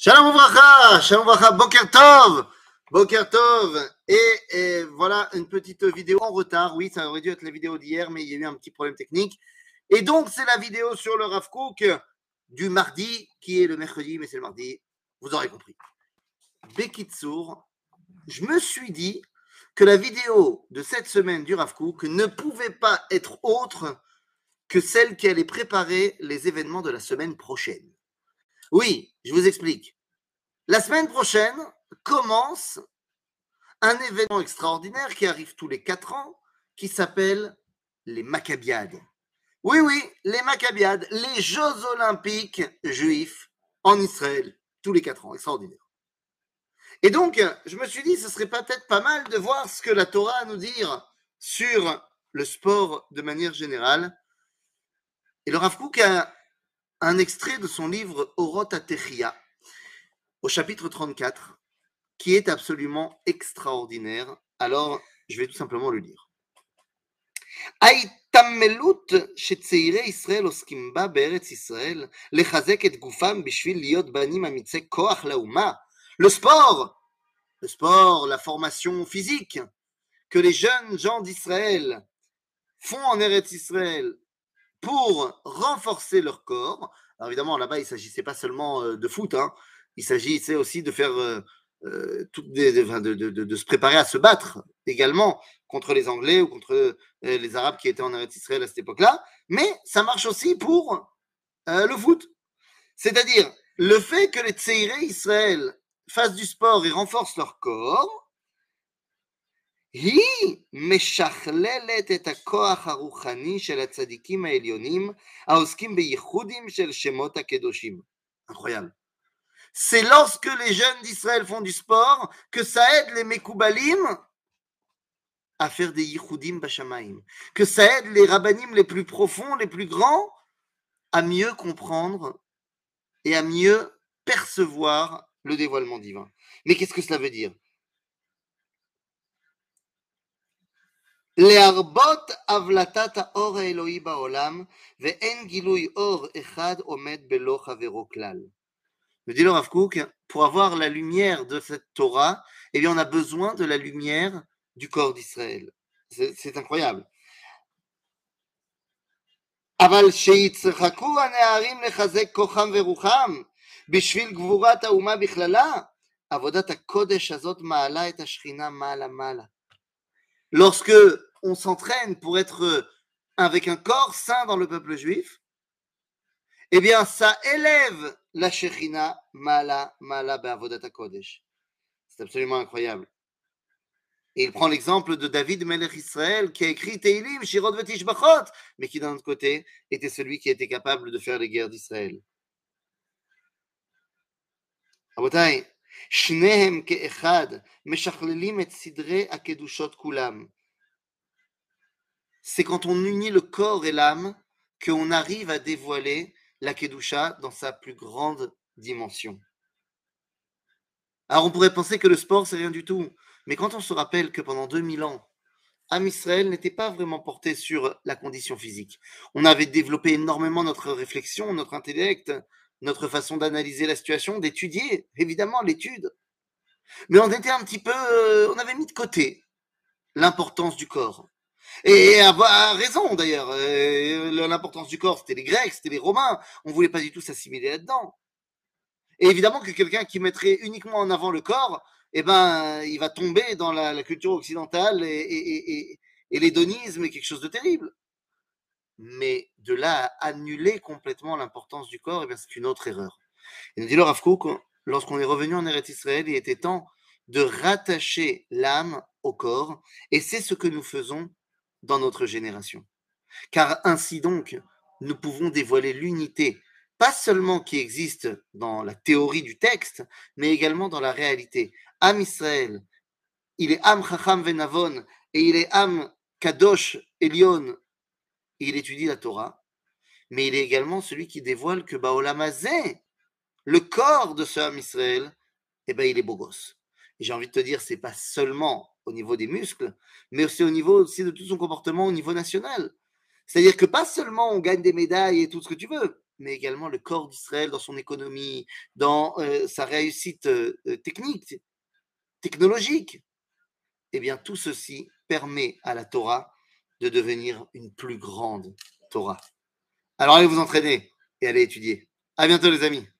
Shalom Vracha, Boker Tov, et voilà une petite vidéo en retard. Oui, ça aurait dû être la vidéo d'hier, mais il y a eu un petit problème technique. Et donc, c'est la vidéo sur le Rav Kook du mardi, qui est le mercredi, mais c'est le mardi, vous aurez compris. Bekitsour, je me suis dit que la vidéo de cette semaine du Rav Kook ne pouvait pas être autre que celle qui allait préparer les événements de la semaine prochaine. Oui, je vous explique. La semaine prochaine commence un événement extraordinaire qui arrive tous les 4 ans, qui s'appelle les Maccabiades. Oui, les Maccabiades, les Jeux Olympiques juifs en Israël, tous les 4 ans, extraordinaire. Et donc, je me suis dit, ce serait peut-être pas mal de voir ce que la Torah a à nous dire sur le sport de manière générale. Et le Rav Kook a un extrait de son livre Orot HaTechia, au chapitre 34, qui est absolument extraordinaire. Alors, je vais tout simplement le lire. ההתעמלות שצעירי ישראל עוסקים בה בארץ ישראל, לחזק את גופם בשביל להיות בנים אמיצי כוח לאומה. Le sport, la formation physique que les jeunes gens d'Israël font en Eretz Israël pour renforcer leur corps. Alors évidemment, là-bas, il ne s'agissait pas seulement de foot, hein. Il s'agissait aussi de faire de se préparer à se battre également contre les Anglais ou contre les Arabes qui étaient en Eretz Israël à cette époque-là. Mais ça marche aussi pour le foot. C'est-à-dire le fait que les Tseirei Israël fassent du sport et renforcent leur corps, היא משכללת את הכוח הרוחני של הצדיקים העליונים העוסקים בייחודים של שמות הקדושים. Incroyable. C'est lorsque les jeunes d'Israël font du sport que ça aide les Mekoubalim à faire des yichudim bashamaim, que ça aide les rabbanim les plus profonds, les plus grands, à mieux comprendre et à mieux percevoir le dévoilement divin. Mais qu'est-ce que cela veut dire? להרבות הבלטת האור האלוהי בעולם, ואין גילוי אור אחד עומד בלא חברו כלל. Me dit le Rav Kook, pour avoir la lumière de cette Torah, eh bien, on a besoin de la lumière du corps d'Israël. C'est incroyable. אבל שיצחקו הנערים לחזק כוחם ורוחם, בשביל גבורת האומה בכללה, עבודת הקודש הזאת מעלה את השכינה מעלה. Lorsque on s'entraîne pour être avec un corps saint dans le peuple juif, eh bien, ça élève la Shekhinah Mala Be'avodat HaKodesh. C'est absolument incroyable. Et il prend l'exemple de David Melech Israël qui a écrit Teilim, Shirot Vetishbachot, mais qui d'un autre côté était celui qui était capable de faire les guerres d'Israël. רבותיי, שניהם כאחד משכללים את סדרי הקדושות כולם. C'est quand on unit le corps et l'âme qu'on arrive à dévoiler la Kedusha dans sa plus grande dimension. Alors on pourrait penser que le sport c'est rien du tout, mais quand on se rappelle que pendant 2000 ans, Am Israël n'était pas vraiment porté sur la condition physique. On avait développé énormément notre réflexion, notre intellect, notre façon d'analyser la situation, d'étudier, évidemment l'étude. Mais on était un petit peu, on avait mis de côté l'importance du corps. Et avoir raison d'ailleurs, l'importance du corps, c'était les Grecs, c'était les Romains, on ne voulait pas du tout s'assimiler là-dedans. Et évidemment que quelqu'un qui mettrait uniquement en avant le corps, eh ben, il va tomber dans la culture occidentale et l'hédonisme est quelque chose de terrible. Mais de là à annuler complètement l'importance du corps, eh bien, c'est une autre erreur. Et nous dit le Rav Kook, lorsqu'on est revenu en Eretz Israël, il était temps de rattacher l'âme au corps, et c'est ce que nous faisons dans notre génération. Car ainsi donc, nous pouvons dévoiler l'unité, pas seulement qui existe dans la théorie du texte, mais également dans la réalité. Am Israël, il est Am Chacham Venavon, et il est Am Kadosh Elion, il étudie la Torah, mais il est également celui qui dévoile que Baolam Hazeh, le corps de ce Am Israël, eh ben, il est beau gosse. Et j'ai envie de te dire, c'est pas seulement au niveau des muscles, mais aussi au niveau de tout son comportement au niveau national. C'est-à-dire que pas seulement on gagne des médailles et tout ce que tu veux, mais également le corps d'Israël dans son économie, dans sa réussite technique, technologique, eh bien tout ceci permet à la Torah de devenir une plus grande Torah. Alors allez vous entraîner et allez étudier. À bientôt les amis.